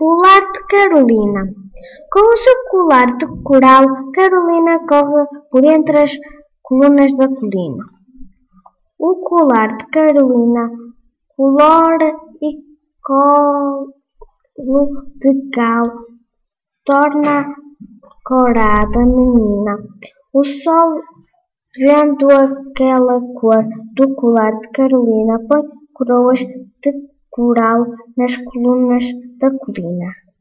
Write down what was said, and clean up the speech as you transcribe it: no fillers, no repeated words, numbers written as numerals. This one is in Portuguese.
Colar de Carolina. Com o seu colar de coral, Carolina corre por entre as colunas da colina. O colar de Carolina colore e colo de cal torna corada menina. O sol, vendo aquela cor do colar de Carolina, põe coroas de coral nas colunas da colina.